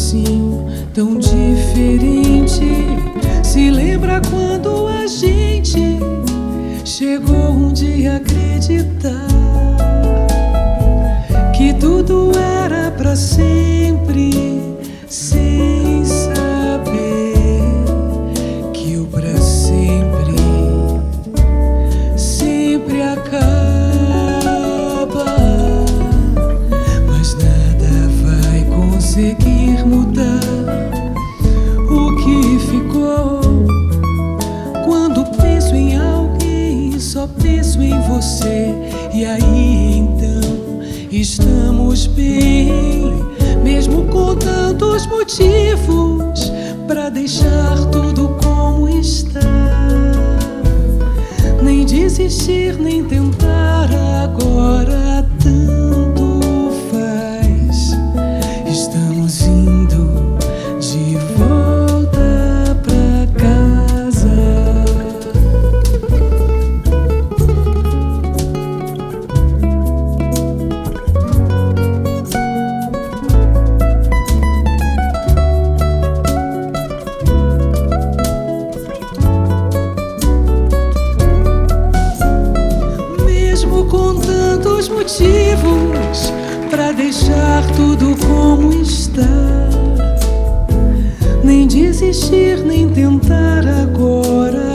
assim tão diferente. Se lembra quando a gente chegou um dia a acreditar que tudo era pra sempre, sem saber que o pra sempre sempre acaba. Mas nada vai conseguir mudar o que ficou. Quando penso em alguém, só penso em você. E aí então estamos bem, mesmo com tantos motivos pra deixar tudo como está. Nem desistir, nem tentar agora, tanto faz. Estamos indo de volta pra casa. Com tantos motivos pra deixar tudo como está. Nem desistir, nem tentar agora,